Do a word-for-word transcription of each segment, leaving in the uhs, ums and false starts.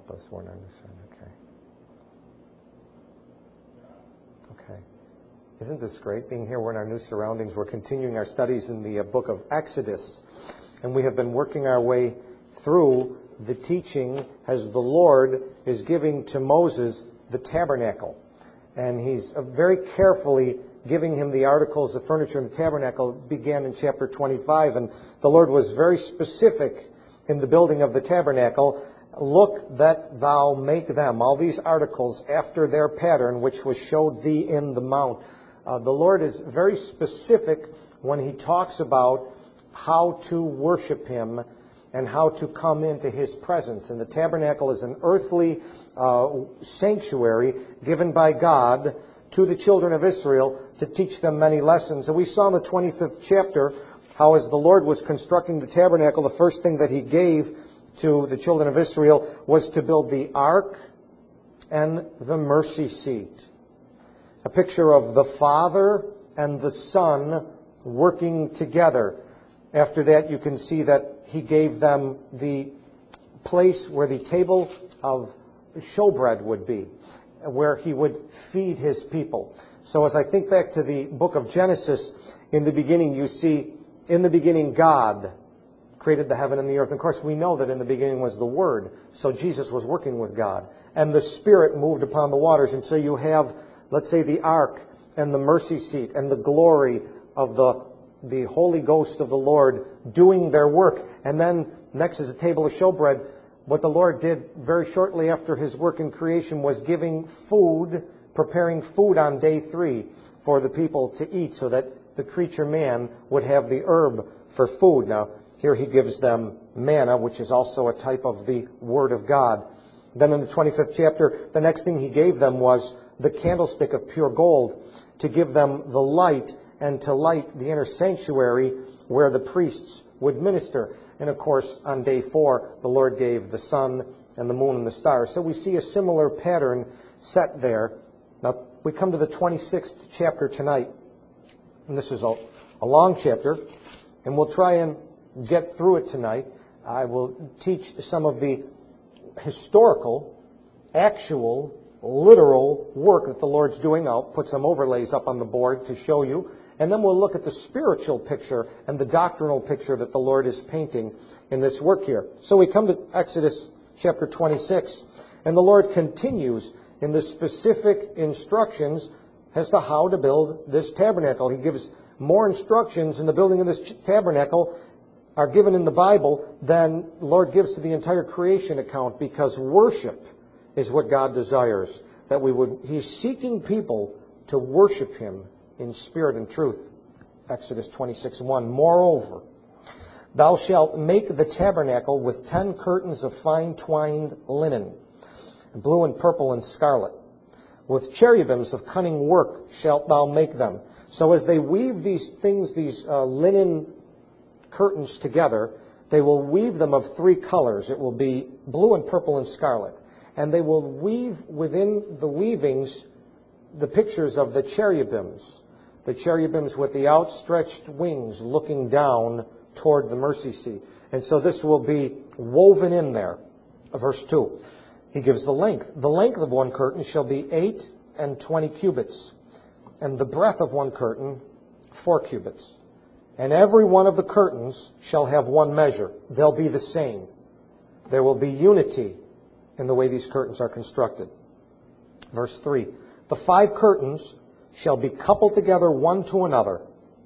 us. We're not concerned. Okay. Okay. Isn't this great being here? We're in our new surroundings. We're continuing our studies in the uh, book of Exodus. And we have been working our way through the teaching as the Lord is giving to Moses the tabernacle. And he's uh, very carefully giving him the articles, the furniture in the tabernacle. Began in chapter twenty-five. And the Lord was very specific in the building of the tabernacle. Look that thou make them, all these articles, after their pattern, which was showed thee in the mount. Uh, the Lord is very specific when he talks about how to worship him and how to come into his presence. And the tabernacle is an earthly uh, sanctuary given by God to the children of Israel to teach them many lessons. And we saw in the twenty-fifth chapter how as the Lord was constructing the tabernacle, the first thing that he gave to the children of Israel was to build the ark and the mercy seat. A picture of the Father and the Son working together. After that, you can see that he gave them the place where the table of showbread would be, where he would feed his people. So as I think back to the book of Genesis, in the beginning you see, in the beginning God created the heaven and the earth. And of course, we know that in the beginning was the Word. So Jesus was working with God. And the Spirit moved upon the waters. And so you have, let's say, the ark and the mercy seat and the glory of the, the Holy Ghost of the Lord doing their work. And then next is a table of showbread. What the Lord did very shortly after his work in creation was giving food, preparing food on day three for the people to eat so that the creature man would have the herb for food. Now, here he gives them manna, which is also a type of the Word of God. Then in the twenty-fifth chapter, the next thing he gave them was the candlestick of pure gold to give them the light and to light the inner sanctuary where the priests would minister. And of course, on day four, the Lord gave the sun and the moon and the stars. So we see a similar pattern set there. Now, we come to the twenty-sixth chapter tonight. And this is a, a long chapter. And we'll try and get through it tonight. I will teach some of the historical, actual, literal work that the Lord's doing. I'll put some overlays up on the board to show you. And then we'll look at the spiritual picture and the doctrinal picture that the Lord is painting in this work here. So we come to Exodus chapter twenty-six, and the Lord continues in the specific instructions as to how to build this tabernacle. He gives more instructions in the building of this tabernacle are given in the Bible than the Lord gives to the entire creation account, because worship is what God desires. That we would, He's seeking people to worship Him in spirit and truth. Exodus twenty-six one. Moreover, thou shalt make the tabernacle with ten curtains of fine twined linen, blue and purple and scarlet. With cherubims of cunning work shalt thou make them. So as they weave these things, these uh, linen curtains together, they will weave them of three colors. It will be blue and purple and scarlet. And they will weave within the weavings the pictures of the cherubims. The cherubims with the outstretched wings looking down toward the mercy seat. And so this will be woven in there. Verse two. He gives the length. The length of one curtain shall be eight and twenty cubits, and the breadth of one curtain four cubits. And every one of the curtains shall have one measure. They'll be the same. There will be unity in the way these curtains are constructed. Verse three. The five curtains shall be coupled together one to another,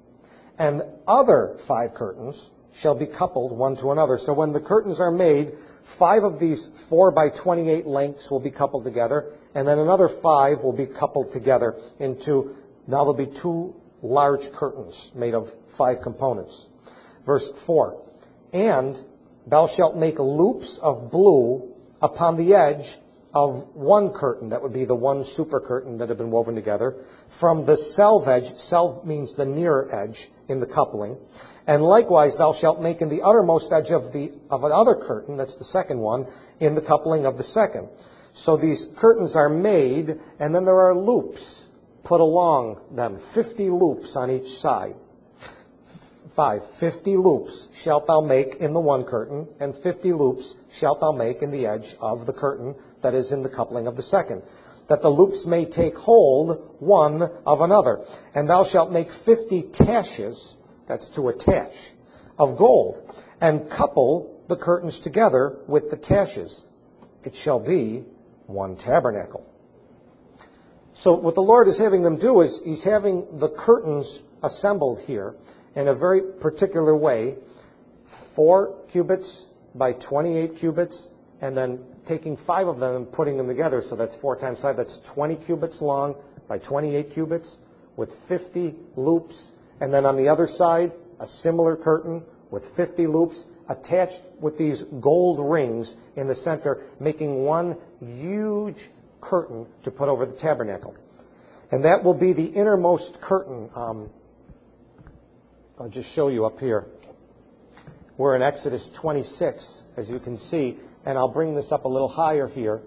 and other five curtains shall be coupled one to another. So when the curtains are made, five of these four by twenty-eight lengths will be coupled together, and then another five will be coupled together into, now there'll be two large curtains made of five components. Verse four. And thou shalt make loops of blue upon the edge of one curtain. That would be the one super curtain that had been woven together. From the selve edge, selve means the near edge in the coupling. And likewise thou shalt make in the uttermost edge of the of another curtain, that's the second one, in the coupling of the second. So these curtains are made, and then there are loops put along them, fifty loops on each side. Five, fifty loops shalt thou make in the one curtain, and fifty loops shalt thou make in the edge of the curtain that is in the coupling of the second, that the loops may take hold one of another. And thou shalt make fifty taches, that's to attach, of gold, and couple the curtains together with the taches. It shall be one tabernacle. So what the Lord is having them do is He's having the curtains assembled here in a very particular way, four cubits by twenty-eight cubits, and then taking five of them and putting them together. So that's four times five. That's twenty cubits long by twenty-eight cubits with fifty loops. And then on the other side, a similar curtain with fifty loops attached with these gold rings in the center, making one huge curtain to put over the tabernacle. And that will be the innermost curtain. Um, I'll just show you up here. We're in Exodus twenty-six, as you can see, and I'll bring this up a little higher here.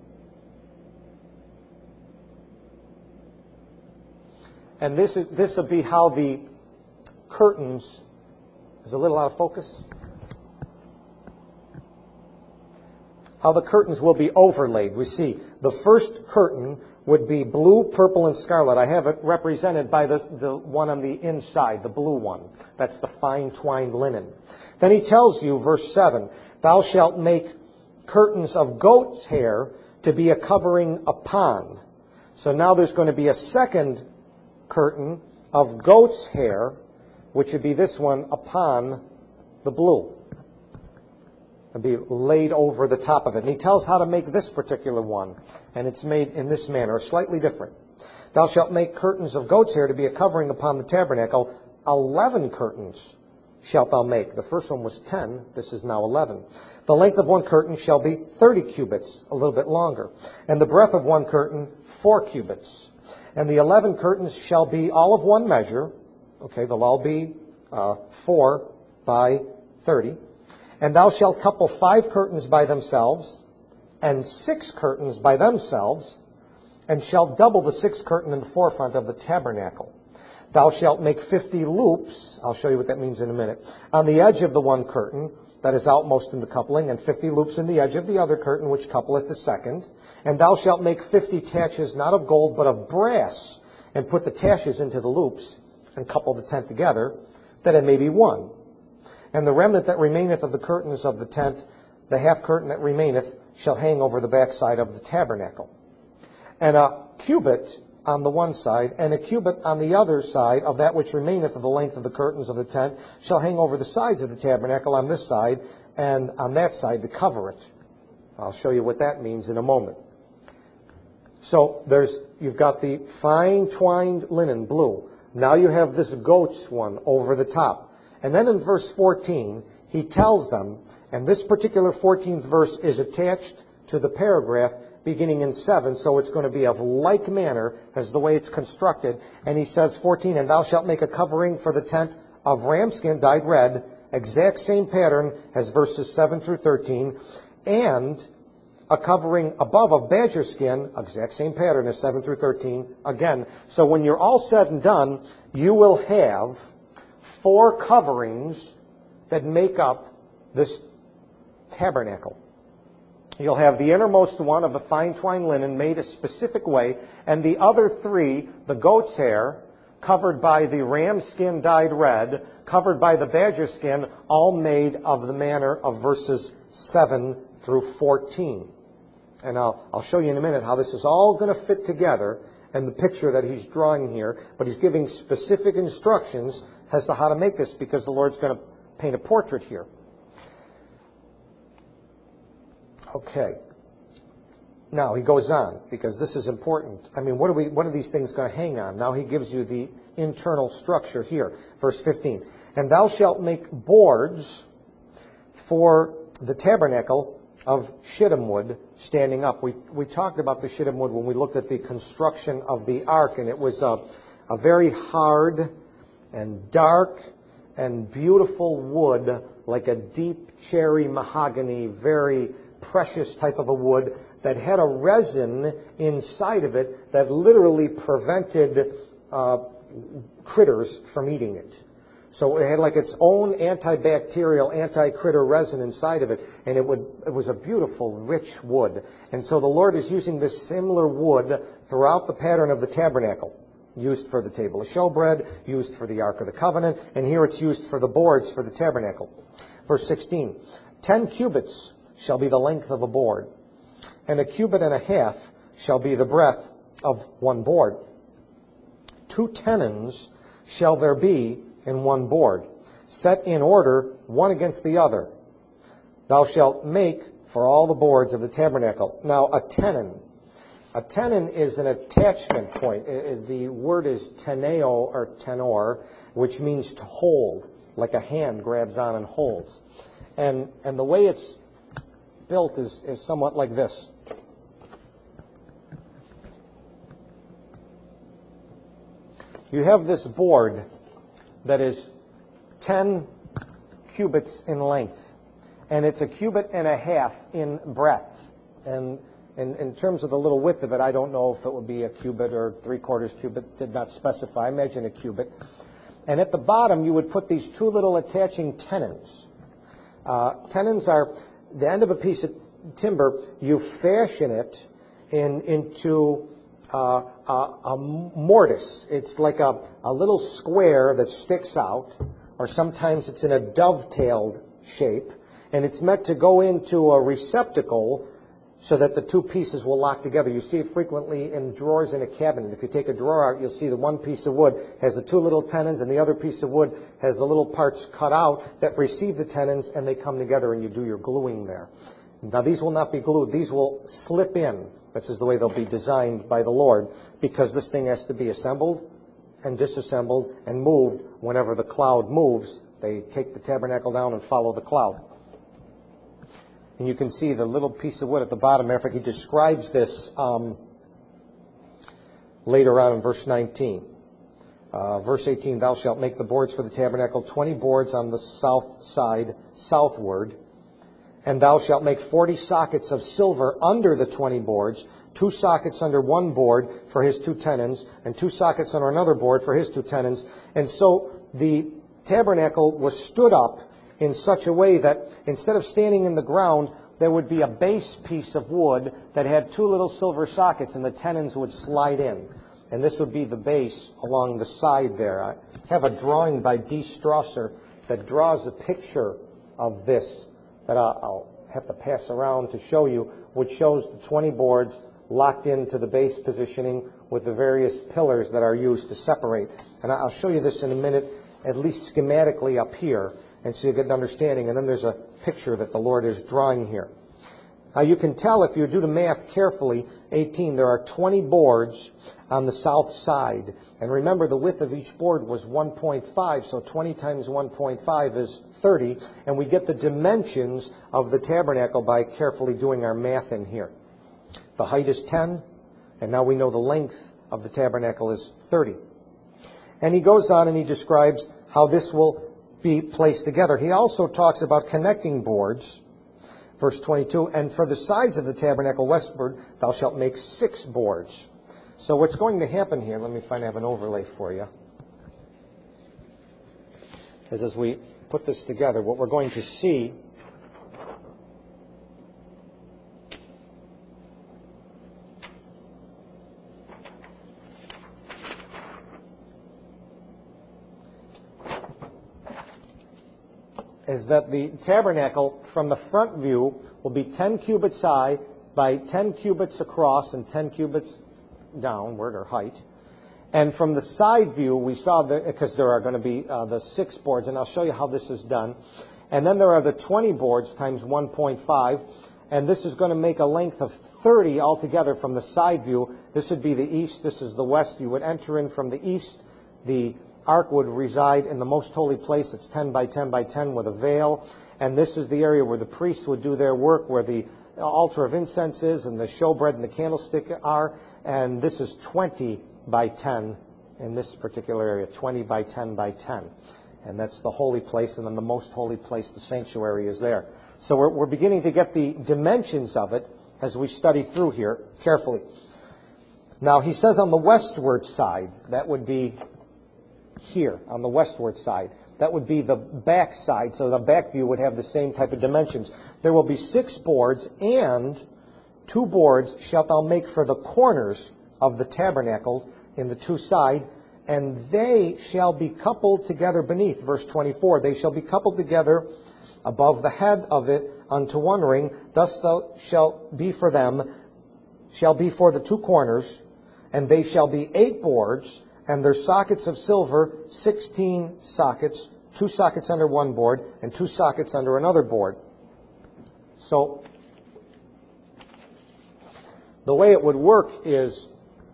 And this is this will be how the curtains is a little out of focus. How the curtains will be overlaid. We see the first curtain would be blue, purple, and scarlet. I have it represented by the, the one on the inside, the blue one. That's the fine twined linen. Then he tells you, verse seven, thou shalt make curtains of goat's hair to be a covering upon. So now there's going to be a second curtain of goat's hair, which would be this one upon the blue. And be laid over the top of it. And he tells how to make this particular one. And it's made in this manner, slightly different. Thou shalt make curtains of goat's hair to be a covering upon the tabernacle. Eleven curtains shalt thou make. The first one was ten. This is now eleven. The length of one curtain shall be thirty cubits, a little bit longer. And the breadth of one curtain, four cubits. And the eleven curtains shall be all of one measure. Okay, they'll all be uh, four by thirty. And thou shalt couple five curtains by themselves, and six curtains by themselves, and shalt double the sixth curtain in the forefront of the tabernacle. Thou shalt make fifty loops, I'll show you what that means in a minute, on the edge of the one curtain that is outmost in the coupling, and fifty loops in the edge of the other curtain which coupleth the second. And thou shalt make fifty taches, not of gold, but of brass, and put the taches into the loops, and couple the tent together, that it may be one. And the remnant that remaineth of the curtains of the tent, the half curtain that remaineth, shall hang over the backside of the tabernacle. And a cubit on the one side, and a cubit on the other side of that which remaineth of the length of the curtains of the tent, shall hang over the sides of the tabernacle on this side, and on that side to cover it. I'll show you what that means in a moment. So there's you've got the fine twined linen, blue. Now you have this goat's one over the top. And then in verse fourteen, he tells them, and this particular fourteenth verse is attached to the paragraph beginning in seven, so it's going to be of like manner as the way it's constructed. And he says, fourteen, and thou shalt make a covering for the tent of ram skin dyed red, exact same pattern as verses seven through thirteen, and a covering above of badger skin, exact same pattern as seven through thirteen, again. So when you're all said and done, you will have four coverings that make up this tabernacle. You'll have the innermost one of the fine twined linen made a specific way, and the other three, the goat's hair, covered by the ram skin dyed red, covered by the badger skin, all made of the manner of verses seven through fourteen. And I'll, I'll show you in a minute how this is all going to fit together and the picture that he's drawing here, but he's giving specific instructions as to how to make this, because the Lord's going to paint a portrait here. Okay. Now he goes on, because this is important. I mean, what are we? What are these things going to hang on? Now he gives you the internal structure here. Verse fifteen. And thou shalt make boards for the tabernacle of shittim wood standing up. We we talked about the shittim wood when we looked at the construction of the ark, and it was a, a very hard and dark and beautiful wood, like a deep cherry mahogany, very precious type of a wood that had a resin inside of it that literally prevented uh, critters from eating it. So it had like its own antibacterial, anti-critter resin inside of it, and it would it was a beautiful, rich wood. And so the Lord is using this similar wood throughout the pattern of the tabernacle. Used for the table of showbread, used for the Ark of the Covenant, and here it's used for the boards for the tabernacle. Verse sixteen, ten cubits shall be the length of a board, and a cubit and a half shall be the breadth of one board. Two tenons shall there be in one board, set in order one against the other. Thou shalt make for all the boards of the tabernacle. Now a tenon. A tenon is an attachment point. The word is teneo or tenor, which means to hold, like a hand grabs on and holds. And and the way it's built is, is somewhat like this. You have this board that is ten cubits in length, and it's a cubit and a half in breadth. And in, in terms of the little width of it, I don't know if it would be a cubit or three-quarters cubit, did not specify. I imagine a cubit. And at the bottom, you would put these two little attaching tenons. Uh, tenons are the end of a piece of timber. You fashion it in, into uh, a, a mortise. It's like a, a little square that sticks out, or sometimes it's in a dovetailed shape, and it's meant to go into a receptacle so that the two pieces will lock together. You see it frequently in drawers in a cabinet. If you take a drawer out, you'll see the one piece of wood has the two little tenons, and the other piece of wood has the little parts cut out that receive the tenons, and they come together, and you do your gluing there. Now, these will not be glued. These will slip in. This is the way they'll be designed by the Lord, because this thing has to be assembled and disassembled and moved whenever the cloud moves. They take the tabernacle down and follow the cloud. And you can see the little piece of wood at the bottom. Matter of fact, he describes this um, later on in verse nineteen. Uh, verse eighteen, thou shalt make the boards for the tabernacle, twenty boards on the south side, southward. And thou shalt make forty sockets of silver under the twenty boards, two sockets under one board for his two tenons, and two sockets under another board for his two tenons. And so the tabernacle was stood up in such a way that instead of standing in the ground, there would be a base piece of wood that had two little silver sockets, and the tenons would slide in. And this would be the base along the side there. I have a drawing by D. Strasser that draws a picture of this that I'll have to pass around to show you, which shows the twenty boards locked into the base positioning with the various pillars that are used to separate. And I'll show you this in a minute, at least schematically up here, and so you get an understanding. And then there's a picture that the Lord is drawing here. Now you can tell if you do the math carefully, eighteen, there are twenty boards on the south side. And remember, the width of each board was one point five, so twenty times one point five is thirty. And we get the dimensions of the tabernacle by carefully doing our math in here. The height is ten, and now we know the length of the tabernacle is thirty. And he goes on and he describes how this will be placed together. He also talks about connecting boards. Verse twenty-two, and for the sides of the tabernacle westward, thou shalt make six boards. So what's going to happen here, let me find I have an overlay for you, is as we put this together, what we're going to see is that the tabernacle from the front view will be ten cubits high by ten cubits across and ten cubits downward, or height. And from the side view, we saw, the, because there are going to be uh, the six boards, and I'll show you how this is done. And then there are the twenty boards times one point five, and this is going to make a length of thirty altogether from the side view. This would be the east, this is the west. You would enter in from the east. The ark would reside in the most holy place. It's ten by ten by ten with a veil. And this is the area where the priests would do their work, where the altar of incense is and the showbread and the candlestick are. And this is twenty by ten in this particular area, twenty by ten by ten. And that's the holy place. And then the most holy place, the sanctuary, is there. So we're, we're beginning to get the dimensions of it as we study through here carefully. Now, he says on the westward side, that would be here on the westward side. That would be the back side, so the back view would have the same type of dimensions. There will be six boards, and two boards shalt thou make for the corners of the tabernacle in the two sides, and they shall be coupled together beneath. Verse twenty-four, they shall be coupled together above the head of it unto one ring. Thus thou shalt be for them, shall be for the two corners, and they shall be eight boards, and their sockets of silver, sixteen sockets, two sockets under one board, and two sockets under another board. So, the way it would work is,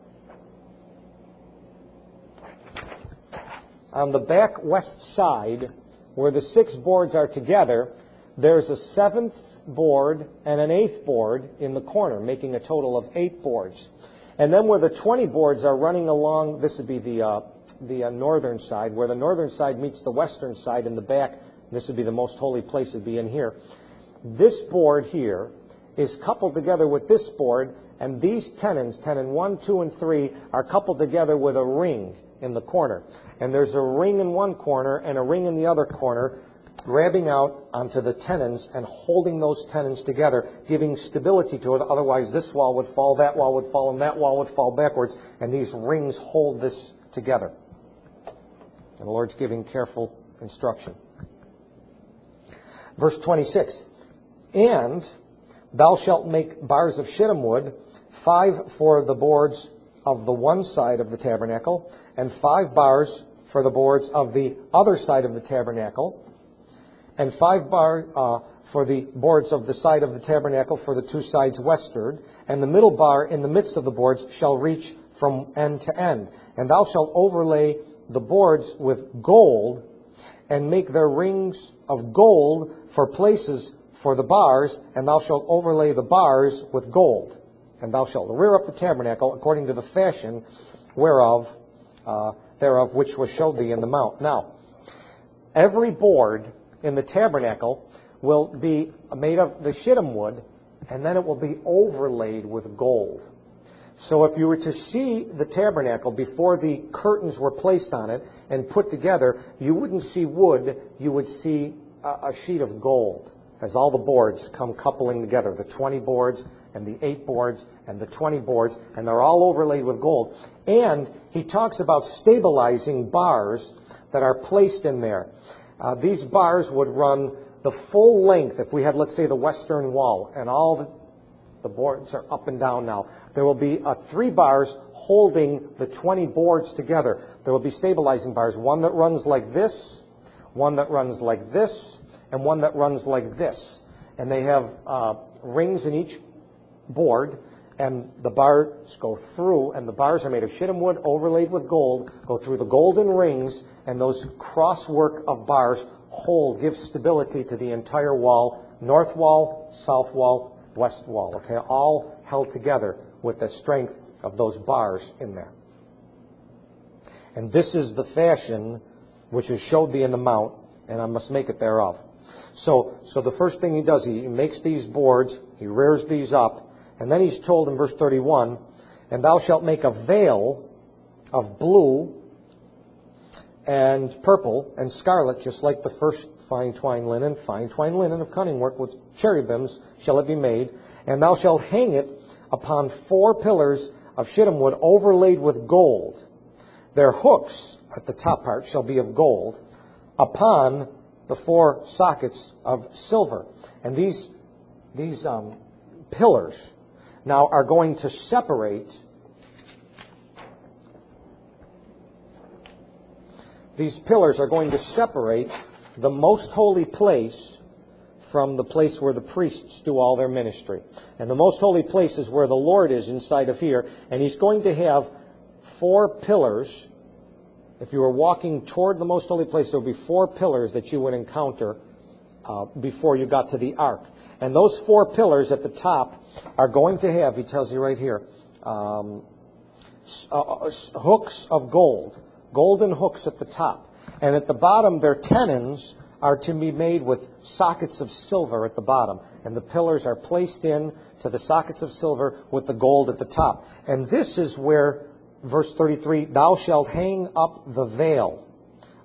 on the back west side, where the six boards are together, there's a seventh board and an eighth board in the corner, making a total of eight boards. And then where the twenty boards are running along, this would be the uh, the uh, northern side, where the northern side meets the western side in the back, this would be the most holy place, would be in here. This board here is coupled together with this board, and these tenons, tenon one, two, and three, are coupled together with a ring in the corner. And there's a ring in one corner and a ring in the other corner, grabbing out onto the tenons and holding those tenons together, giving stability to it. Otherwise, this wall would fall, that wall would fall, and that wall would fall backwards, and these rings hold this together. And the Lord's giving careful instruction. Verse twenty-six, and thou shalt make bars of shittim wood, five for the boards of the one side of the tabernacle, and five bars for the boards of the other side of the tabernacle, and five bar uh, for the boards of the side of the tabernacle for the two sides westward, and the middle bar in the midst of the boards shall reach from end to end. And thou shalt overlay the boards with gold, and make their rings of gold for places for the bars, and thou shalt overlay the bars with gold. And thou shalt rear up the tabernacle according to the fashion whereof, uh, thereof which was showed thee in the mount. Now, every board in the tabernacle will be made of the shittim wood, and then it will be overlaid with gold. So if you were to see the tabernacle before the curtains were placed on it and put together, you wouldn't see wood, you would see a, a sheet of gold as all the boards come coupling together, the twenty boards and the eight boards and the twenty boards, and they're all overlaid with gold. And he talks about stabilizing bars that are placed in there. Uh, these bars would run the full length. If we had, let's say, the western wall, and all the, the boards are up and down now, there will be uh, three bars holding the twenty boards together. There will be stabilizing bars, one that runs like this, one that runs like this, and one that runs like this. And they have uh, rings in each board, and the bars go through, and the bars are made of shittim wood overlaid with gold, go through the golden rings, and those crosswork of bars hold, give stability to the entire wall, north wall, south wall, west wall, okay, all held together with the strength of those bars in there. And this is the fashion which is showed thee in the mount, and I must make it thereof. So, so the first thing he does, he makes these boards, he rears these up, and then he's told in verse thirty-one, and thou shalt make a veil of blue and purple and scarlet, just like the first fine twined linen, fine twined linen of cunning work with cherubims shall it be made, and thou shalt hang it upon four pillars of shittim wood overlaid with gold. Their hooks at the top part shall be of gold, upon the four sockets of silver. And these, these um, pillars now are going to separate these pillars are going to separate the most holy place from the place where the priests do all their ministry. And the most holy place is where the Lord is inside of here. And he's going to have four pillars. If you were walking toward the most holy place, there would be four pillars that you would encounter uh, before you got to the ark. And those four pillars at the top are going to have, he tells you right here, um, uh, hooks of gold. Golden hooks at the top. And at the bottom, their tenons are to be made with sockets of silver at the bottom. And the pillars are placed in to the sockets of silver with the gold at the top. And this is where, verse thirty-three, thou shalt hang up the veil.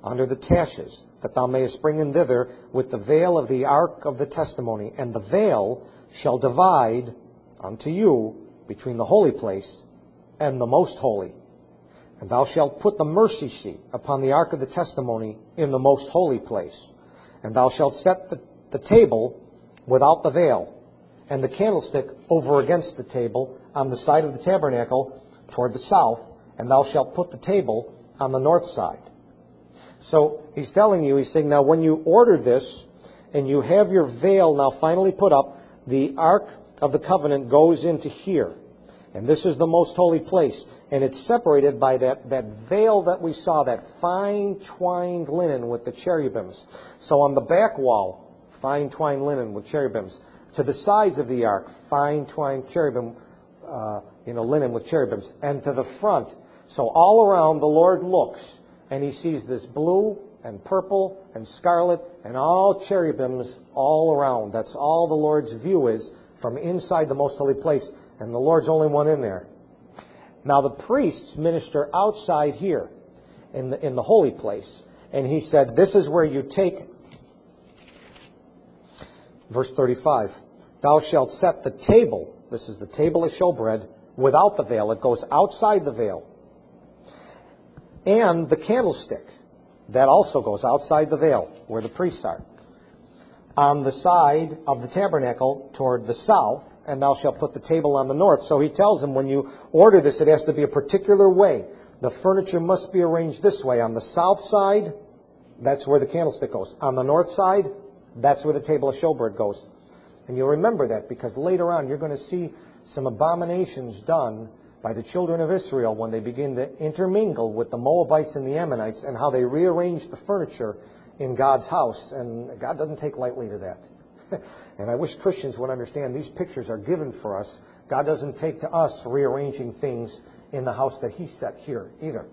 under the taches, that thou mayest bring in thither with the veil of the ark of the testimony. And the veil shall divide unto you between the holy place and the most holy. And thou shalt put the mercy seat upon the ark of the testimony in the most holy place. And thou shalt set the, the table without the veil, and the candlestick over against the table on the side of the tabernacle toward the south, and thou shalt put the table on the north side. So he's telling you, he's saying, now when you order this, and you have your veil now finally put up, the Ark of the Covenant goes into here. And this is the most holy place. And it's separated by that, that veil that we saw, that fine twined linen with the cherubims. So on the back wall, fine twined linen with cherubims. To the sides of the ark, fine twined cherubim, uh, you know, linen with cherubims. And to the front. So all around, the Lord looks, and he sees this blue and purple and scarlet and all cherubims all around. That's all the Lord's view is from inside the most holy place. And the Lord's only one in there. Now the priests minister outside here in the, in the holy place. And he said, this is where you take, verse thirty-five, thou shalt set the table, this is the table of showbread, without the veil. It goes outside the veil. And the candlestick, that also goes outside the veil, where the priests are. On the side of the tabernacle toward the south, and thou shalt put the table on the north. So he tells them, when you order this, it has to be a particular way. The furniture must be arranged this way. On the south side, that's where the candlestick goes. On the north side, that's where the table of showbread goes. And you'll remember that because later on you're going to see some abominations done by the children of Israel when they begin to intermingle with the Moabites and the Ammonites, and how they rearrange the furniture in God's house. And God doesn't take lightly to that. And I wish Christians would understand these pictures are given for us. God doesn't take to us rearranging things in the house that He set here either.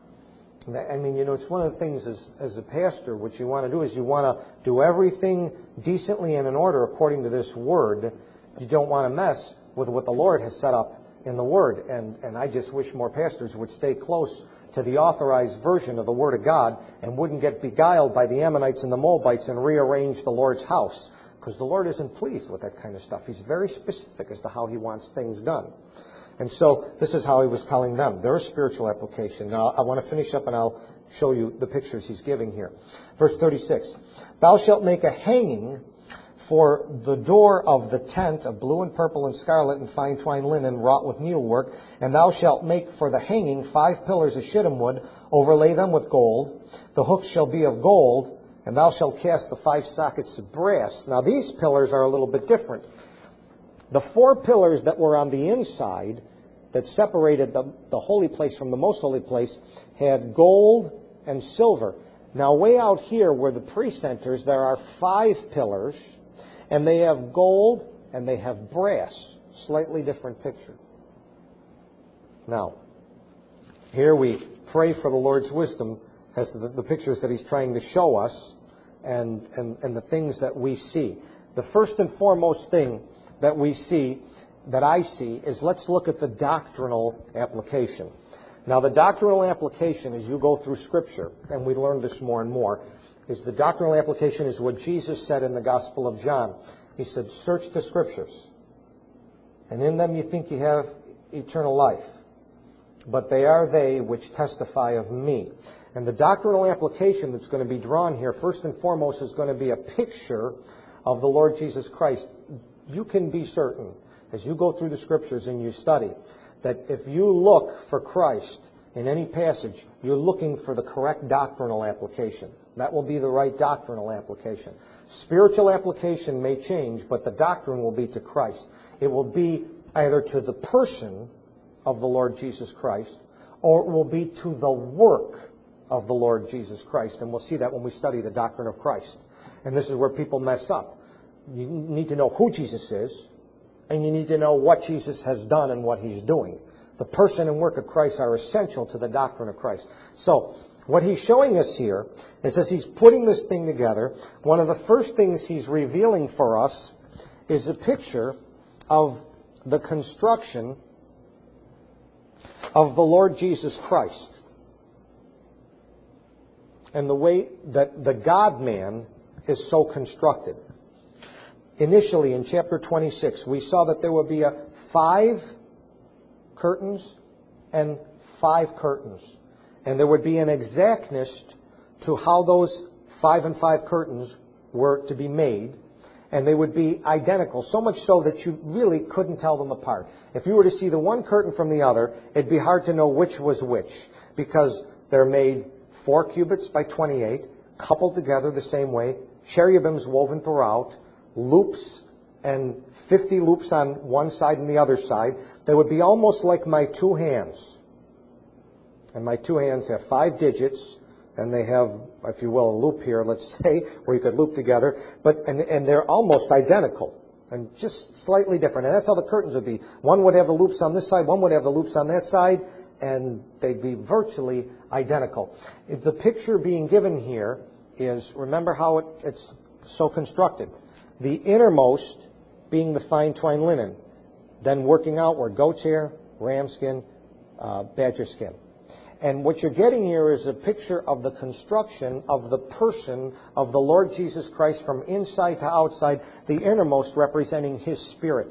I mean, you know, it's one of the things as, as a pastor, what you want to do is you want to do everything decently and in order according to this Word. You don't want to mess with what the Lord has set up in the Word. And, and I just wish more pastors would stay close to the authorized version of the Word of God and wouldn't get beguiled by the Ammonites and the Moabites and rearrange the Lord's house. Because the Lord isn't pleased with that kind of stuff. He's very specific as to how He wants things done. And so this is how He was telling them. Their spiritual application. Now I want to finish up and I'll show you the pictures He's giving here. Verse thirty-six. Thou shalt make a hanging for the door of the tent of blue and purple and scarlet and fine twined linen wrought with needlework. And thou shalt make for the hanging five pillars of shittim wood, overlay them with gold. The hooks shall be of gold. And thou shalt cast the five sockets of brass. Now these pillars are a little bit different. The four pillars that were on the inside that separated the, the holy place from the most holy place had gold and silver. Now way out here where the priest enters, there are five pillars, and they have gold and they have brass. Slightly different picture. Now, here we pray for the Lord's wisdom as to the, the pictures that He's trying to show us and, and, and the things that we see. The first and foremost thing that we see, that I see, is let's look at the doctrinal application. Now the doctrinal application as you go through Scripture, and we learn this more and more, is the doctrinal application is what Jesus said in the Gospel of John. He said, search the Scriptures, and in them you think you have eternal life, but they are they which testify of me. And the doctrinal application that's going to be drawn here, first and foremost, is going to be a picture of the Lord Jesus Christ. You can be certain, as you go through the Scriptures and you study, that if you look for Christ in any passage, you're looking for the correct doctrinal application. That will be the right doctrinal application. Spiritual application may change, but the doctrine will be to Christ. It will be either to the person of the Lord Jesus Christ, or it will be to the work of the Lord Jesus Christ. And we'll see that when we study the doctrine of Christ. And this is where people mess up. You need to know who Jesus is, and you need to know what Jesus has done and what He's doing. The person and work of Christ are essential to the doctrine of Christ. So, what He's showing us here is as He's putting this thing together, one of the first things He's revealing for us is a picture of the construction of the Lord Jesus Christ. and the way that the God-man is so constructed. Initially, in chapter twenty-six, we saw that there would be a five curtains and five curtains. And there would be an exactness to how those five and five curtains were to be made. And they would be identical, so much so that you really couldn't tell them apart. If you were to see the one curtain from the other, it'd be hard to know which was which, because they're made four cubits by twenty-eight, coupled together the same way, cherubims woven throughout, loops and fifty loops on one side and the other side. They would be almost like my two hands. And my two hands have five digits, and they have, if you will, a loop here, let's say, where you could loop together. But and, and they're almost identical, and just slightly different. And that's how the curtains would be. One would have the loops on this side, one would have the loops on that side, and they'd be virtually identical. The picture being given here is, remember how it, it's so constructed. The innermost being the fine twined linen, then working outward, goat's hair, ram skin, uh, badger skin. And what you're getting here is a picture of the construction of the person of the Lord Jesus Christ from inside to outside, the innermost representing His Spirit.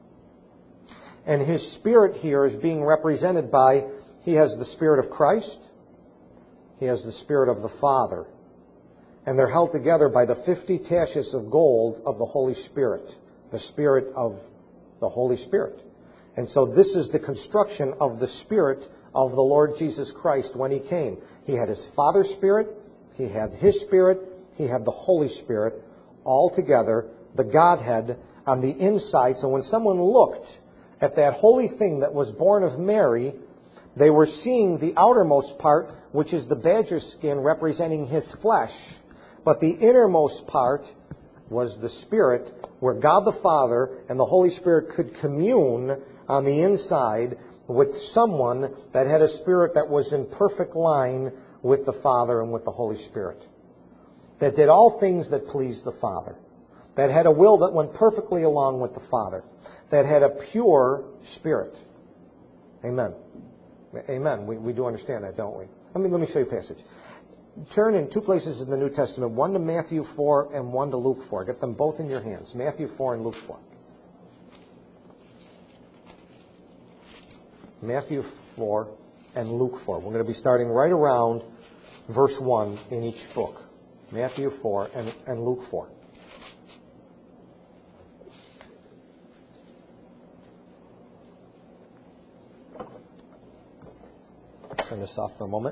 And His Spirit here is being represented by, He has the Spirit of Christ, He has the Spirit of the Father. And they're held together by the fifty taches of gold of the Holy Spirit, the Spirit of the Holy Spirit. And so this is the construction of the Spirit of the Lord Jesus Christ when He came. He had His Father's Spirit, He had His Spirit, He had the Holy Spirit, all together, the Godhead on the inside. So when someone looked at that holy thing that was born of Mary, they were seeing the outermost part, which is the badger skin representing His flesh. But the innermost part was the Spirit, where God the Father and the Holy Spirit could commune on the inside with someone that had a spirit that was in perfect line with the Father and with the Holy Spirit. That did all things that pleased the Father. That had a will that went perfectly along with the Father. That had a pure spirit. Amen. Amen. We, we do understand that, don't we? Let me, let me show you a passage. Turn in two places in the New Testament, one to Matthew four and one to Luke four. Get them both in your hands. Matthew four and Luke four. Matthew four and Luke four. We're going to be starting right around verse one in each book. Matthew four and, and Luke four. Turn this off for a moment.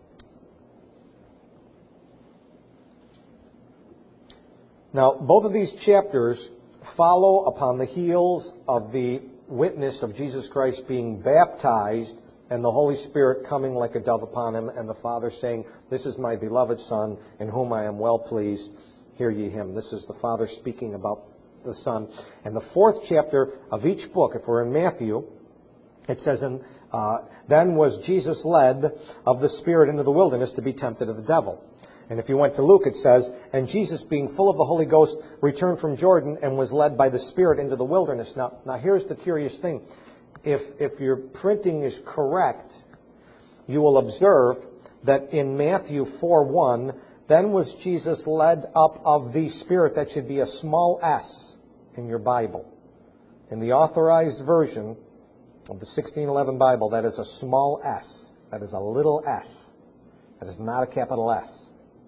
Now, both of these chapters follow upon the heels of the witness of Jesus Christ being baptized and the Holy Spirit coming like a dove upon Him, and the Father saying, "This is my beloved Son, in whom I am well pleased. Hear ye Him." This is the Father speaking about the Son. And the fourth chapter of each book, if we're in Matthew, it says, in, uh, "Then was Jesus led of the Spirit into the wilderness to be tempted of the devil." And if you went to Luke, it says, "And Jesus, being full of the Holy Ghost, returned from Jordan and was led by the Spirit into the wilderness." Now, now here's the curious thing. If, if your printing is correct, you will observe that in Matthew four one, "Then was Jesus led up of the Spirit." That should be a small s in your Bible. In the Authorized Version of the sixteen eleven Bible, that is a small s. That is a little s. That is not a capital S.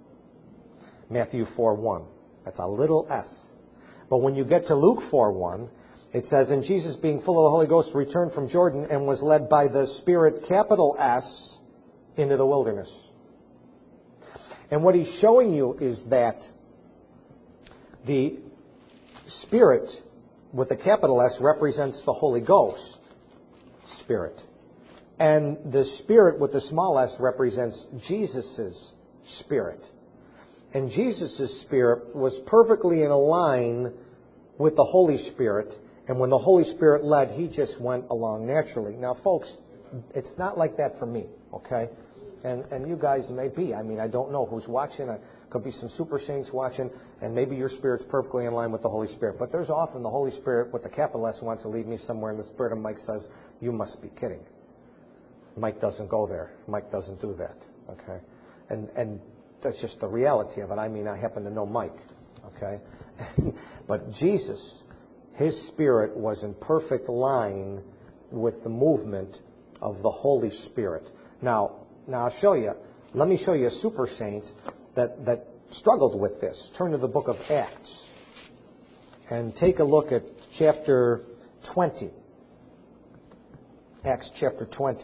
Matthew four one. That's a little s. But when you get to Luke four one, it says, "And Jesus, being full of the Holy Ghost, returned from Jordan and was led by the Spirit," capital S, "into the wilderness." And what he's showing you is that the Spirit with the capital S represents the Holy Ghost Spirit. And the Spirit with the small s represents Jesus' Spirit. And Jesus' Spirit was perfectly in a line with the Holy Spirit. And when the Holy Spirit led, He just went along naturally. Now, folks, it's not like that for me, okay? And and you guys may be. I mean, I don't know who's watching. There could be some super saints watching, and maybe your spirit's perfectly in line with the Holy Spirit. But there's often the Holy Spirit with the capital S wants to lead me somewhere, and the Spirit of Mike says, "You must be kidding." Mike doesn't go there. Mike doesn't do that, okay? And and that's just the reality of it. I mean, I happen to know Mike, okay? But Jesus, His Spirit was in perfect line with the movement of the Holy Spirit. Now, now I'll show you. Let me show you a super saint that, that struggled with this. Turn to the book of Acts and take a look at chapter twenty. Acts chapter twenty.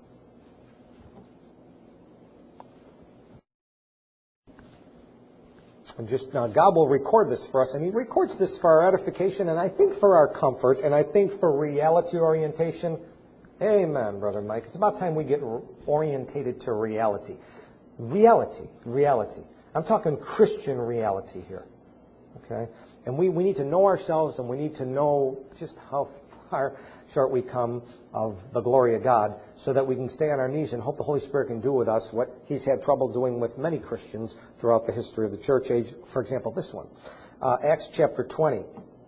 And just now, God will record this for us, and He records this for our edification, and I think for our comfort, and I think for reality orientation. Amen, Brother Mike. It's about time we get orientated to reality. Reality, reality. I'm talking Christian reality here. Okay? And we, we need to know ourselves, and we need to know just how far short we come of the glory of God, so that we can stay on our knees and hope the Holy Spirit can do with us what He's had trouble doing with many Christians throughout the history of the church age. For example, this one. Uh, Acts chapter twenty.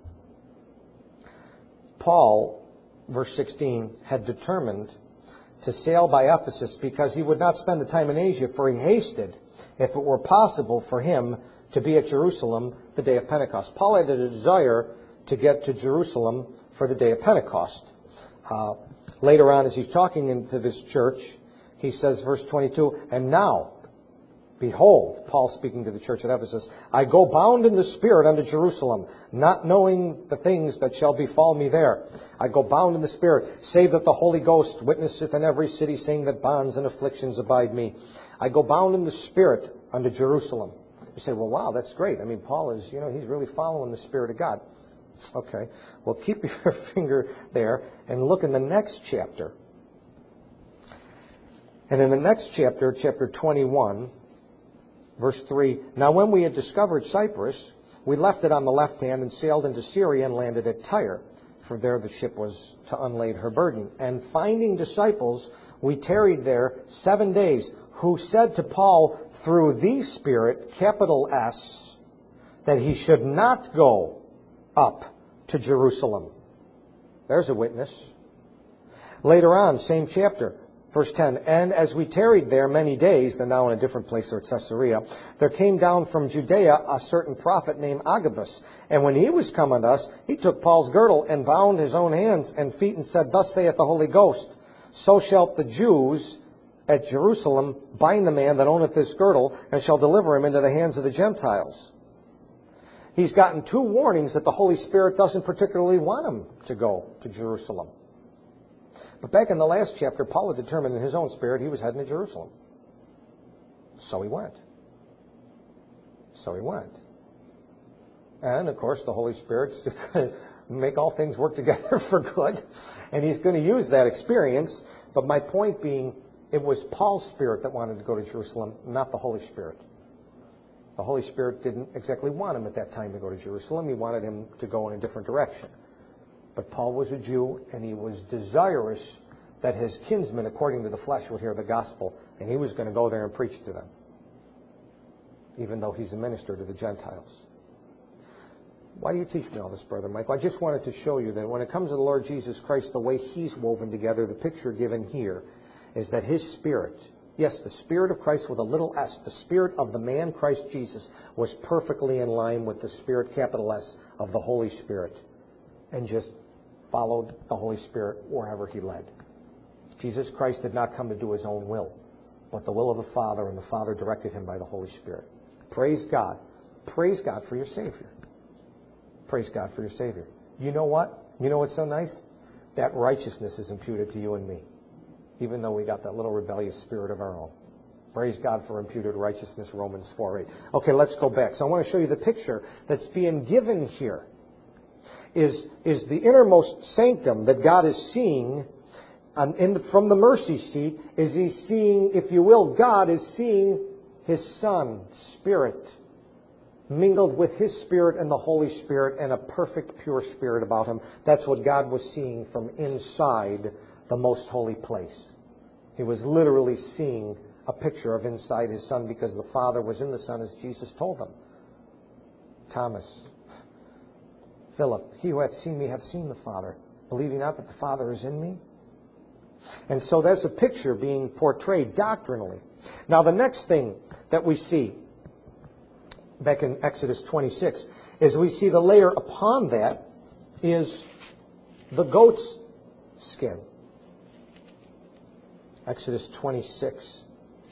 Paul, verse sixteen, had determined to sail by Ephesus because he would not spend the time in Asia, for he hasted, if it were possible for him, to be at Jerusalem the day of Pentecost. Paul had a desire to get to Jerusalem for the day of Pentecost. Uh, later on, as he's talking into this church, he says, verse twenty-two, and now, behold, Paul speaking to the church at Ephesus, I go bound in the Spirit unto Jerusalem, not knowing the things that shall befall me there. I go bound in the Spirit, save that the Holy Ghost witnesseth in every city, saying that bonds and afflictions abide me. I go bound in the Spirit unto Jerusalem. You say, well, wow, that's great. I mean, Paul is, you know, he's really following the Spirit of God. Okay, well, keep your finger there and look in the next chapter. And in the next chapter, chapter twenty-one, verse three, now when we had discovered Cyprus, we left it on the left hand and sailed into Syria and landed at Tyre, for there the ship was to unlade her burden. And finding disciples, we tarried there seven days, who said to Paul through the Spirit, capital S, that he should not go up to Jerusalem. There's a witness. Later on, same chapter, verse ten, and as we tarried there many days, they're now in a different place, they're at Caesarea, there came down from Judea a certain prophet named Agabus. And when he was come unto us, he took Paul's girdle and bound his own hands and feet and said, thus saith the Holy Ghost, so shalt the Jews at Jerusalem bind the man that owneth this girdle, and shall deliver him into the hands of the Gentiles. He's gotten two warnings that the Holy Spirit doesn't particularly want him to go to Jerusalem. But back in the last chapter, Paul had determined in his own spirit he was heading to Jerusalem. So he went. So he went. And, of course, the Holy Spirit's going to make all things work together for good. And He's going to use that experience. But my point being, it was Paul's spirit that wanted to go to Jerusalem, not the Holy Spirit. The Holy Spirit didn't exactly want him at that time to go to Jerusalem. He wanted him to go in a different direction. But Paul was a Jew, and he was desirous that his kinsmen, according to the flesh, would hear the gospel, and he was going to go there and preach to them, even though he's a minister to the Gentiles. Why do you teach me all this, Brother Mike? Well, I just wanted to show you that when it comes to the Lord Jesus Christ, the way He's woven together, the picture given here is that His Spirit, yes, the Spirit of Christ with a little s, the Spirit of the man Christ Jesus, was perfectly in line with the Spirit, capital S, of the Holy Spirit, and just followed the Holy Spirit wherever He led. Jesus Christ did not come to do His own will, but the will of the Father, and the Father directed Him by the Holy Spirit. Praise God. Praise God for your Savior. Praise God for your Savior. You know what? You know what's so nice? That righteousness is imputed to you and me, even though we got that little rebellious spirit of our own. Praise God for imputed righteousness, Romans four eight. Okay, let's go back. So I want to show you the picture that's being given here. Is, is the innermost sanctum that God is seeing um, in the, from the mercy seat. Is He seeing, if you will, God is seeing His Son, Spirit, mingled with His Spirit and the Holy Spirit, and a perfect, pure Spirit about Him. That's what God was seeing from inside the most holy place. He was literally seeing a picture of inside His Son, because the Father was in the Son, as Jesus told them. Thomas, Philip, he who hath seen me hath seen the Father. Believe ye not that the Father is in me? And so there's a picture being portrayed doctrinally. Now the next thing that we see back in Exodus twenty-six is we see the layer upon that is the goat's skin. Exodus twenty-six.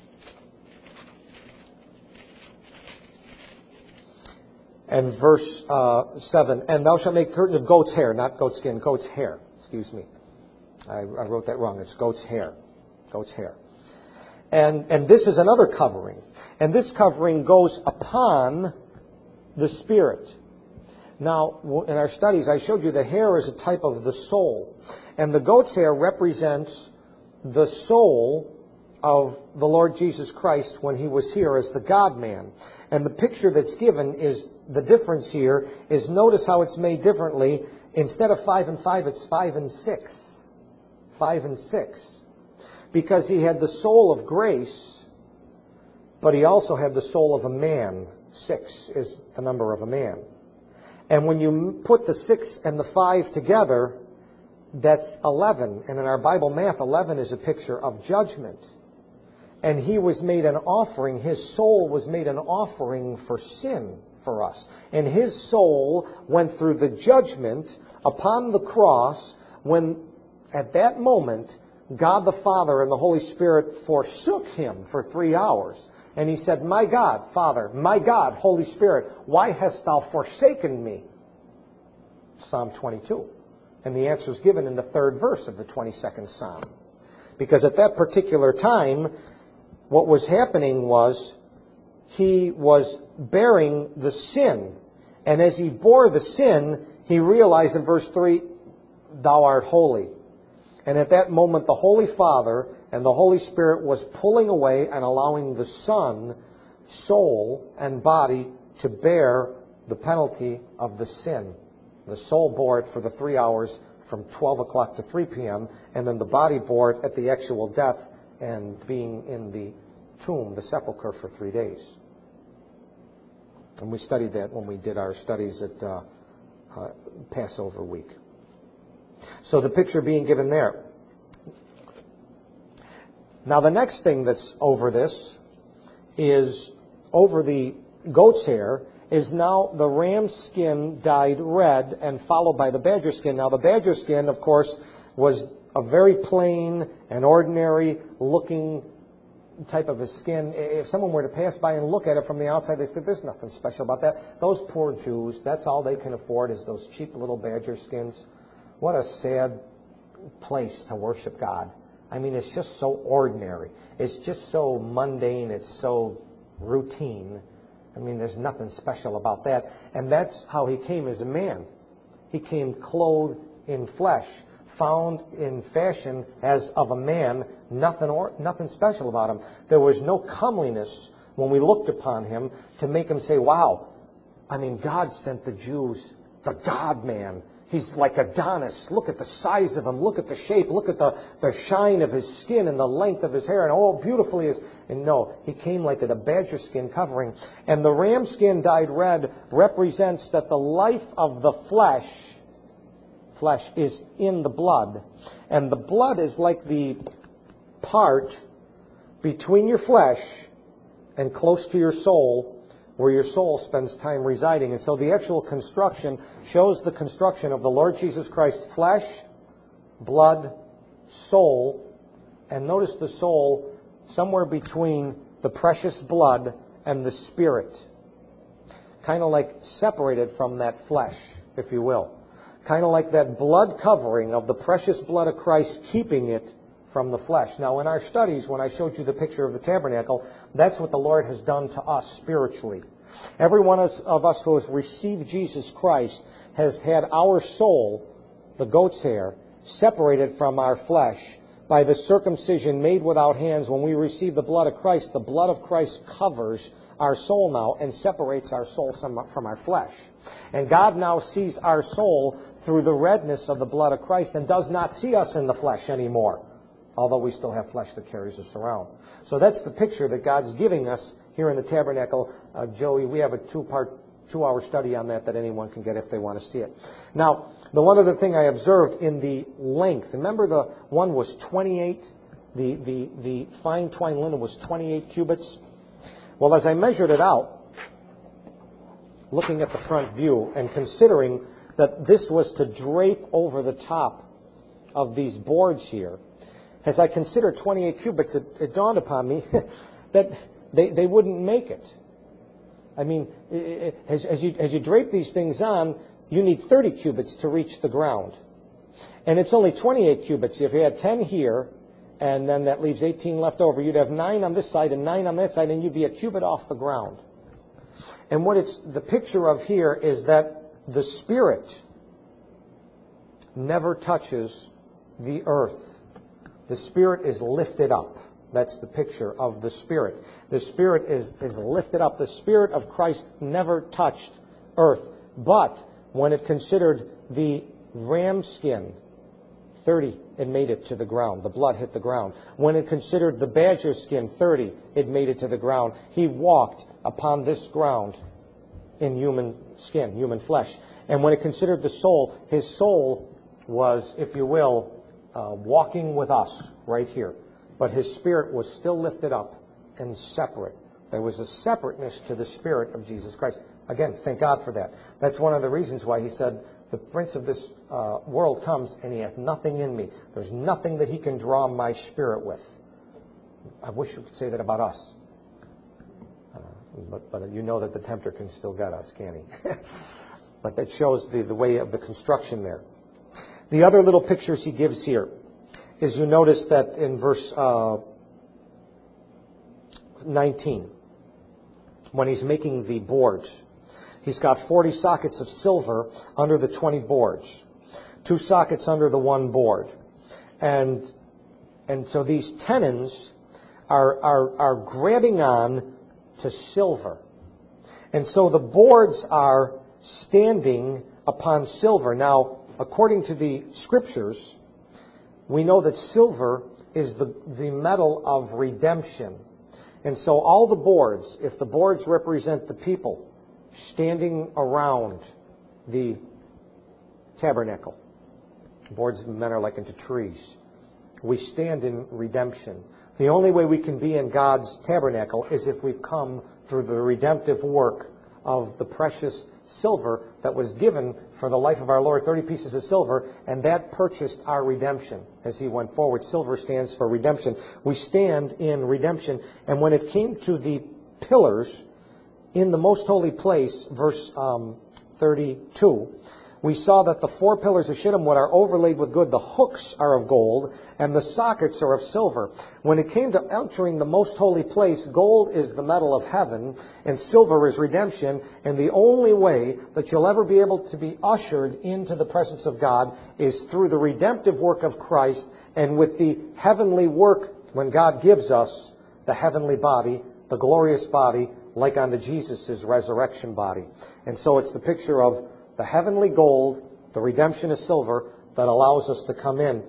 And verse uh, seven, and thou shalt make curtains of goat's hair, not goat skin, goat's hair. Excuse me. I, I wrote that wrong. It's goat's hair. Goat's hair. And, and this is another covering. And this covering goes upon the spirit. Now, in our studies, I showed you the hair is a type of the soul. And the goat's hair represents the soul of the Lord Jesus Christ when He was here as the God-man. And the picture that's given is, the difference here is, notice how it's made differently. Instead of five and five, it's five and six. Five and six. Because He had the soul of grace, but He also had the soul of a man. Six is the number of a man. And when you put the six and the five together, that's eleven. And in our Bible math, eleven is a picture of judgment. And He was made an offering, His soul was made an offering for sin for us. And His soul went through the judgment upon the cross when, at that moment, God the Father and the Holy Spirit forsook Him for three hours. And He said, My God, Father, my God, Holy Spirit, why hast Thou forsaken me? Psalm twenty-two. And the answer is given in the third verse of the twenty-second Psalm. Because at that particular time, what was happening was He was bearing the sin. And as He bore the sin, He realized in verse three, Thou art holy. And at that moment, the Holy Father and the Holy Spirit was pulling away and allowing the Son, soul and body, to bear the penalty of the sin. The soul bore it for the three hours from twelve o'clock to three p.m., and then the body bore it at the actual death and being in the tomb, the sepulcher, for three days. And we studied that when we did our studies at uh, uh, Passover week. So the picture being given there. Now the next thing that's over this is, over the goat's hair, is now the ram's skin dyed red and followed by the badger skin. Now the badger skin, of course, was a very plain and ordinary looking type of a skin. If someone were to pass by and look at it from the outside, they said, there's nothing special about that. Those poor Jews, that's all they can afford is those cheap little badger skins. What a sad place to worship God. I mean, it's just so ordinary. It's just so mundane. It's so routine. I mean, there's nothing special about that. And that's how He came as a man. He came clothed in flesh, found in fashion as of a man, nothing or, nothing special about Him. There was no comeliness when we looked upon Him to make Him say, wow, I mean, God sent the Jews the God-man. He's like Adonis. Look at the size of Him. Look at the shape. Look at the, the shine of His skin and the length of His hair. And oh, beautifully is. And no, He came like a badger skin covering. And the ram skin dyed red represents that the life of the flesh, flesh is in the blood. And the blood is like the part between your flesh and close to your soul, where your soul spends time residing. And so the actual construction shows the construction of the Lord Jesus Christ's flesh, blood, soul, and notice the soul somewhere between the precious blood and the spirit. Kind of like separated from that flesh, if you will. Kind of like that blood covering of the precious blood of Christ, keeping it from the flesh. Now, in our studies, when I showed you the picture of the tabernacle, that's what the Lord has done to us spiritually. Every one of us who has received Jesus Christ has had our soul, the goat's hair, separated from our flesh by the circumcision made without hands. When we receive the blood of Christ, the blood of Christ covers our soul now and separates our soul from our flesh. And God now sees our soul through the redness of the blood of Christ and does not see us in the flesh anymore, although we still have flesh that carries us around. So that's the picture that God's giving us here in the tabernacle. Uh, Joey, we have a two-part, two-hour study on that that anyone can get if they want to see it. Now, the one other thing I observed in the length, remember the one was twenty-eight the, the, the fine twined linen was twenty-eight cubits. Well, as I measured it out, looking at the front view and considering that this was to drape over the top of these boards here, as I considered twenty-eight cubits, it, it dawned upon me that they, they wouldn't make it. I mean, as, as, you, as you drape these things on, you need thirty cubits to reach the ground. And it's only twenty-eight cubits. If you had ten here, and then that leaves eighteen left over, you'd have nine on this side and nine on that side, and you'd be a cubit off the ground. And what it's the picture of here is that the Spirit never touches the earth. The Spirit is lifted up. That's the picture of the Spirit. The Spirit is, is lifted up. The Spirit of Christ never touched earth. But when it considered the ram skin, thirty, it made it to the ground. The blood hit the ground. When it considered the badger skin, thirty, it made it to the ground. He walked upon this ground in human skin, human flesh. And when it considered the soul, his soul was, if you will, uh, walking with us right here. But his spirit was still lifted up and separate. There was a separateness to the Spirit of Jesus Christ. Again, thank God for that. That's one of the reasons why he said, the prince of this uh, world comes and he hath nothing in me. There's nothing that he can draw my spirit with. I wish you could say that about us. Uh, but, but you know that the tempter can still get us, can't he? But that shows the, the way of the construction there. The other little pictures he gives here is, you notice that in verse uh, nineteen, when he's making the boards, he's got forty sockets of silver under the twenty boards, two sockets under the one board. And and so these tenons are, are, are grabbing on to silver. And so the boards are standing upon silver. Now, according to the Scriptures, we know that silver is the, the metal of redemption. And so all the boards, if the boards represent the people standing around the tabernacle, boards men are likened to trees. We stand in redemption. The only way we can be in God's tabernacle is if we've come through the redemptive work of the precious silver that was given for the life of our Lord, thirty pieces of silver, and that purchased our redemption as he went forward. Silver stands for redemption. We stand in redemption. And when it came to the pillars in the most holy place, verse um, thirty-two, we saw that the four pillars of shittim wood are overlaid with gold. The hooks are of gold, and the sockets are of silver. When it came to entering the most holy place, gold is the metal of heaven, and silver is redemption. And the only way that you'll ever be able to be ushered into the presence of God is through the redemptive work of Christ, and with the heavenly work when God gives us the heavenly body, the glorious body, like unto Jesus' resurrection body. And so it's the picture of the heavenly gold, the redemption of silver, that allows us to come in.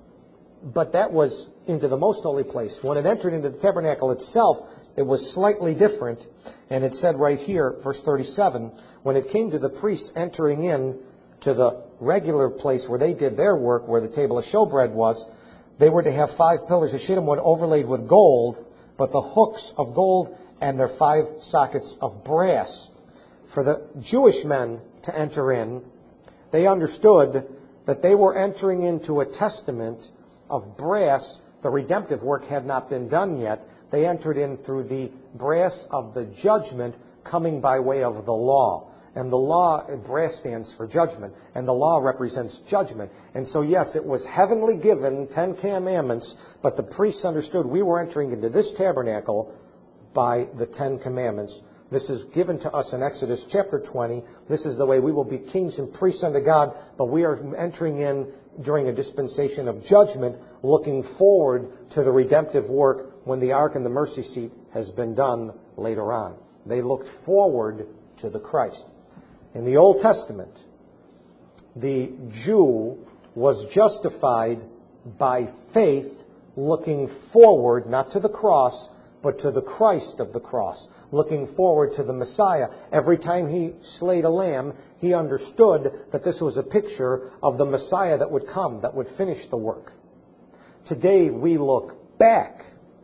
But that was into the most holy place. When it entered into the tabernacle itself, it was slightly different. And it said right here, verse thirty-seven, when it came to the priests entering in to the regular place where they did their work, where the table of showbread was, they were to have five pillars of shittim wood overlaid with gold, but the hooks of gold and their five sockets of brass. For the Jewish men to enter in, they understood that they were entering into a testament of brass. The redemptive work had not been done yet. They entered in through the brass of the judgment coming by way of the law. And the law, brass stands for judgment, and the law represents judgment. And so yes, it was heavenly given, Ten Commandments, but the priests understood we were entering into this tabernacle by the Ten Commandments. This is given to us in Exodus chapter twenty. This is the way we will be kings and priests unto God, but we are entering in during a dispensation of judgment, looking forward to the redemptive work when the ark and the mercy seat has been done later on. They looked forward to the Christ. In the Old Testament, the Jew was justified by faith, looking forward, not to the cross, but to the Christ of the cross, looking forward to the Messiah. Every time he slayed a lamb, he understood that this was a picture of the Messiah that would come, that would finish the work. Today we look back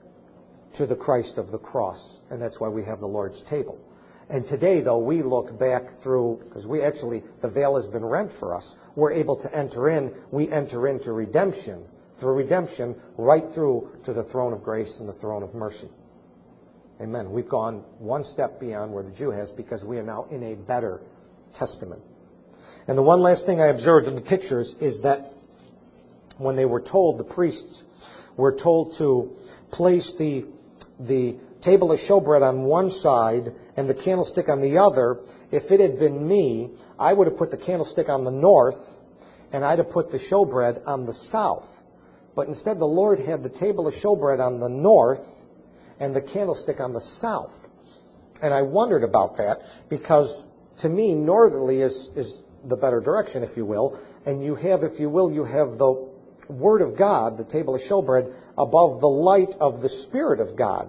to the Christ of the cross. And that's why we have the Lord's table. And today, though, we look back through, because we actually, the veil has been rent for us. We're able to enter in. We enter into redemption. Through redemption, right through to the throne of grace and the throne of mercy. Amen. We've gone one step beyond where the Jew has because we are now in a better testament. And the one last thing I observed in the pictures is that when they were told, the priests were told to place the, the table of showbread on one side and the candlestick on the other, if it had been me, I would have put the candlestick on the north and I'd have put the showbread on the south. But instead the Lord had the table of showbread on the north and the candlestick on the south. And I wondered about that because to me, northerly is, is the better direction, if you will. And you have, if you will, you have the Word of God, the table of showbread, above the light of the Spirit of God.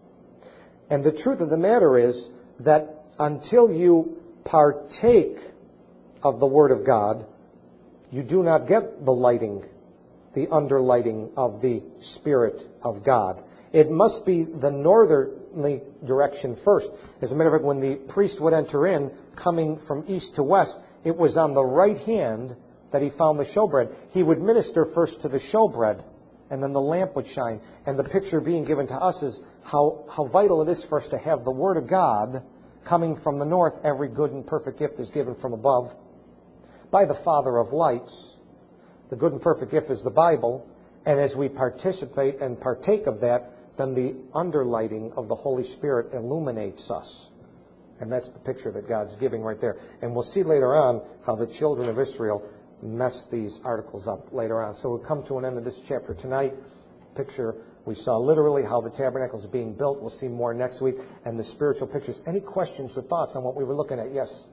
And the truth of the matter is that until you partake of the Word of God, you do not get the lighting, the underlighting of the Spirit of God. It must be the northerly direction first. As a matter of fact, when the priest would enter in, coming from east to west, it was on the right hand that he found the showbread. He would minister first to the showbread, and then the lamp would shine. And the picture being given to us is how, how vital it is for us to have the Word of God coming from the north. Every good and perfect gift is given from above by the Father of lights. The good and perfect gift is the Bible. And as we participate and partake of that, then the underlighting of the Holy Spirit illuminates us. And that's the picture that God's giving right there. And we'll see later on how the children of Israel messed these articles up later on. So we'll come to an end of this chapter tonight. Picture, we saw literally how the tabernacle is being built. We'll see more next week. And the spiritual pictures. Any questions or thoughts on what we were looking at? Yes?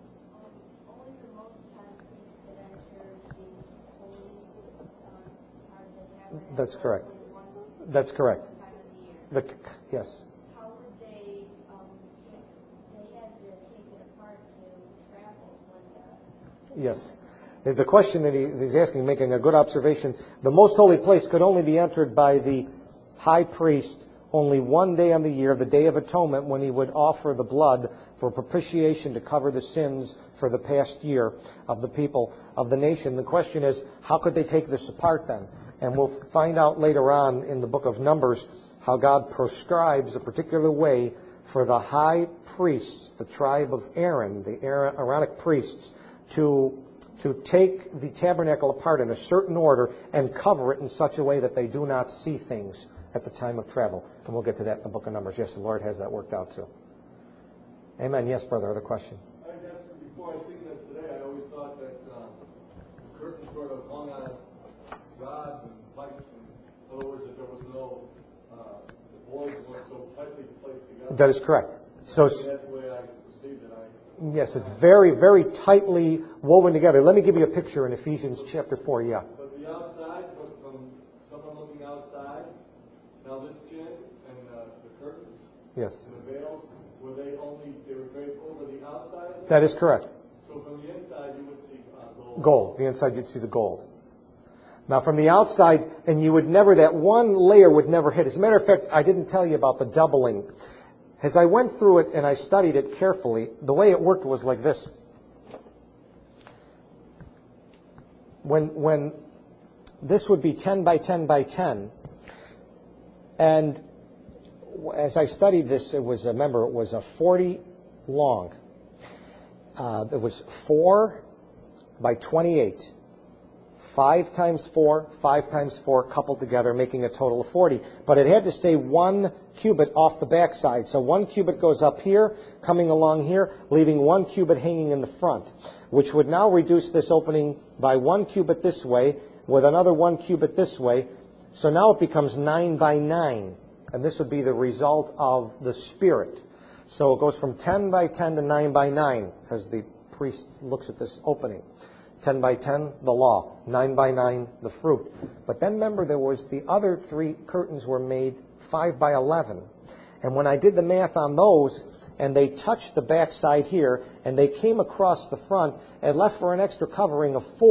Only the Most High priest that enters the holy uh, part of the tabernacle. That's correct. Once, That's correct. one time of the year. The, yes. How would they, um, take, they had to take it apart to travel when the... Yes. The question that he, he's asking, making a good observation, the most holy place could only be entered by the high priest only one day on the year, the Day of Atonement, when he would offer the blood for propitiation to cover the sins for the past year of the people of the nation. The question is, how could they take this apart then? And we'll find out later on in the book of Numbers how God prescribes a particular way for the high priests, the tribe of Aaron, the Aaronic priests, to to take the tabernacle apart in a certain order and cover it in such a way that they do not see things at the time of travel. And we'll get to that in the book of Numbers. Yes, the Lord has that worked out too. Amen. Yes, brother, other question? I guess before I seen this today, I always thought that um, the curtain sort of hung on rods and pipes. And in other words, that there was no, uh, the boards weren't so tightly placed together. That is correct. So, that's the way I perceived it. I, yes, it's very, very tightly woven together. Let me give you a picture in Ephesians chapter four, yeah. But the outside, but from someone looking outside, now this skin and uh, the curtains Yes. and the veils, were they only, they were draped over the outside? That is correct. So from the inside you would see uh, gold. Gold. The inside you'd see the gold. Now from the outside, and you would never, that one layer would never hit. As a matter of fact, I didn't tell you about the doubling. As I went through it and I studied it carefully, the way it worked was like this. When, when this would be ten by ten by ten, and as I studied this, it was, remember, it was a forty long. Uh, it was four by twenty-eight. Five times four, five times four coupled together, making a total of forty. But it had to stay one cubit off the backside. So one cubit goes up here, coming along here, leaving one cubit hanging in the front, which would now reduce this opening by one cubit this way, with another one cubit this way. So now it becomes nine by nine. And this would be the result of the Spirit. So it goes from ten by ten to nine by nine, as the priest looks at this opening. ten by ten, the law. nine by nine, the fruit. But then remember, there was the other three curtains were made five by eleven. And when I did the math on those, and they touched the backside here, and they came across the front, and left for an extra covering of four.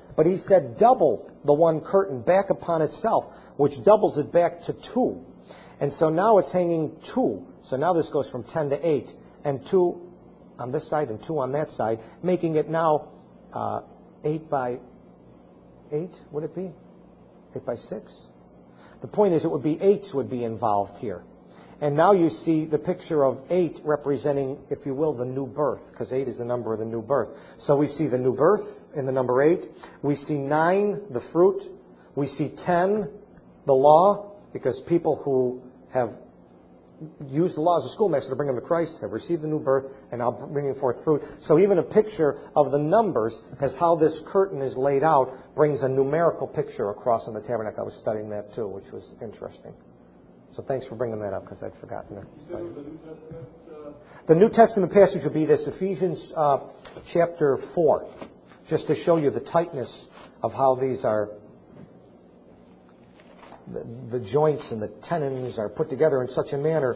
but he said double the one curtain back upon itself, which doubles it back to two. And so now it's hanging two. So now this goes from ten to eight, and two on this side and two on that side, making it now uh, eight by eight, would it be? Eight by six? The point is it would be eights would be involved here. And now you see the picture of eight representing, if you will, the new birth, because eight is the number of the new birth. So we see the new birth in the number eight. We see nine, the fruit. We see ten, the law, because people who have used the law as a schoolmaster to bring them to Christ have received the new birth and now bringing forth fruit. So even a picture of the numbers as how this curtain is laid out brings a numerical picture across on the tabernacle. I was studying that too, which was interesting. So thanks for bringing that up, because I'd forgotten that. You said it was the New Testament? Uh... The New Testament passage would be this, Ephesians uh, chapter four, just to show you the tightness of how these are, the, the joints and the tenons are put together in such a manner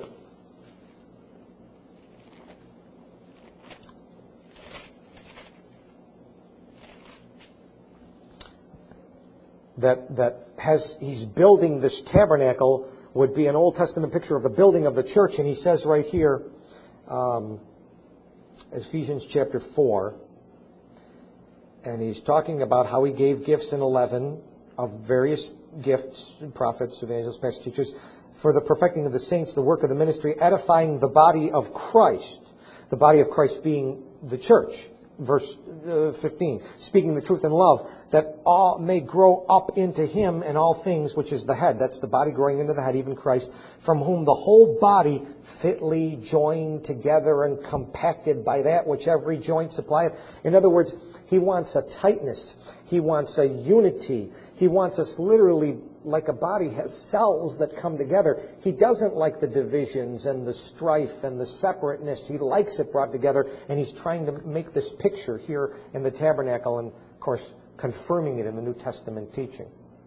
that that has he's building this tabernacle. Would be an Old Testament picture of the building of the church. And he says right here, um, Ephesians chapter four, and he's talking about how he gave gifts in eleven of various gifts, prophets, evangelists, pastors, teachers, for the perfecting of the saints, the work of the ministry, edifying the body of Christ, the body of Christ being the church. Verse fifteen, speaking the truth in love, that all may grow up into him and all things, which is the head. That's the body growing into the head, even Christ, from whom the whole body fitly joined together and compacted by that which every joint supplieth. In other words, he wants a tightness. He wants a unity. He wants us literally, like a body has cells that come together. He doesn't like the divisions and the strife and the separateness. He likes it brought together, and he's trying to make this picture here in the tabernacle and, of course, confirming it in the New Testament teaching.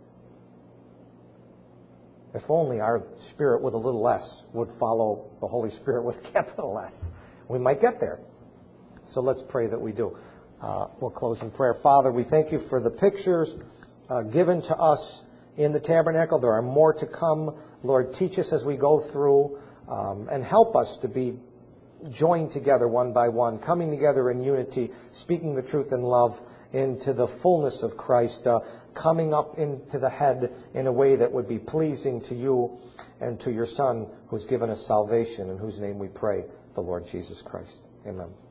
If only our spirit with a little s would follow the Holy Spirit with a capital S. We might get there. So let's pray that we do. Uh, we'll close in prayer. Father, we thank you for the pictures uh, given to us in the tabernacle. There are more to come. Lord, teach us as we go through um, and help us to be joined together one by one, coming together in unity, speaking the truth in love into the fullness of Christ, uh, coming up into the head in a way that would be pleasing to you and to your Son, who's given us salvation, in whose name we pray, the Lord Jesus Christ. Amen.